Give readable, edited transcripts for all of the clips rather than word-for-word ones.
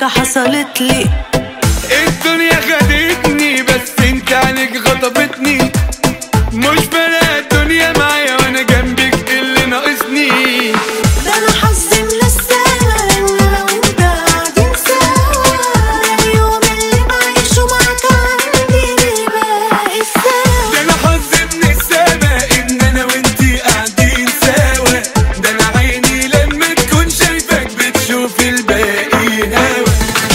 حاجة حصلت لي. الدنيا خدتني بس انت عنك خطفتني، مش فارقة الدنيا معايا وانا جنبك اللي ناقصني. ده انا حظي من السما ان انا وانت قاعدين سوا، ده اليوم اللي بعيشه معاك عندي باقي السوا. ده انا حظي من السما ان انا وانتي قاعدين سوا، ده انا عيني لما تكون شايفك بتشوف الباقي هوا.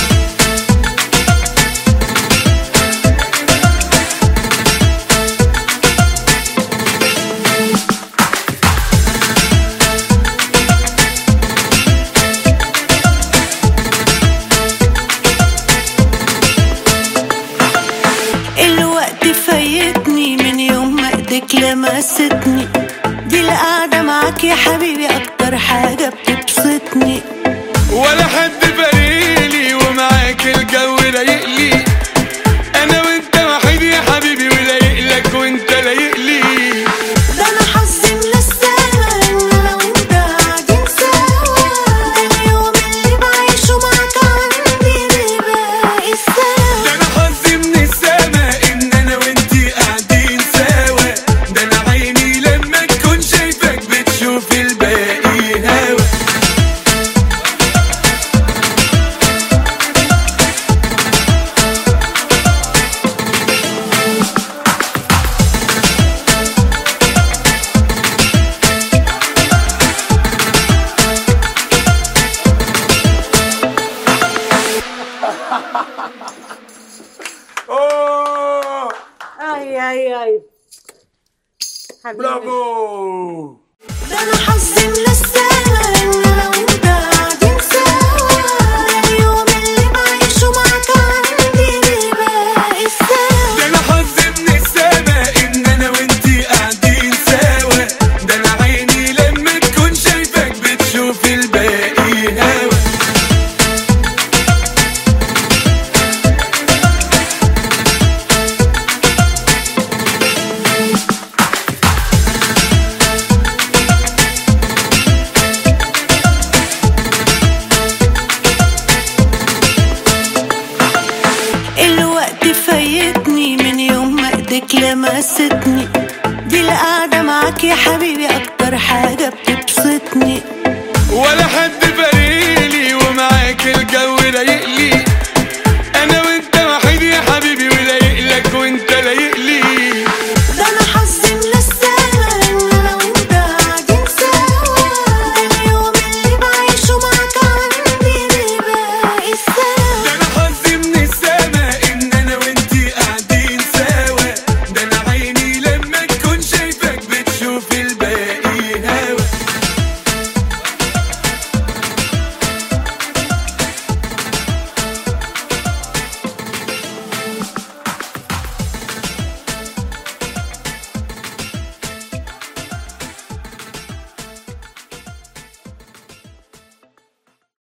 الوقت فايتني من يوم ما ايدك لمستني، دي القعدة معاك يا حبيبي اكتر حاجة بتبسطني. ولا حد فارقلي ومعاك الجو رايقلي، انا وانت وحيد يا حبيبي ولايقلك وانت لايقلي. ده انا حظي من السما ان انا وانت قاعدين سوا، ده اليوم اللي بعيشه معاك عندي باقي السوا. ده انا حظي من السما ان انا وانتي قاعدين سوا، ده انا عيني لما تكون شايفك بتشوف الباقي هوا. Ay. برافو. ده انا حظي من السما ان انا وانت قاعدين سوا، ده اليوم اللي بعيشه معاك عندي باقي السوا. ده انا حظي من السما ان انا وانتي قاعدين سوا، ده انا عيني لما تكون شايفك بتشوف الباقي هوا. الوقت فايتني من يوم ما ايدك لمستني، دي القعدة معاك يا حبيبي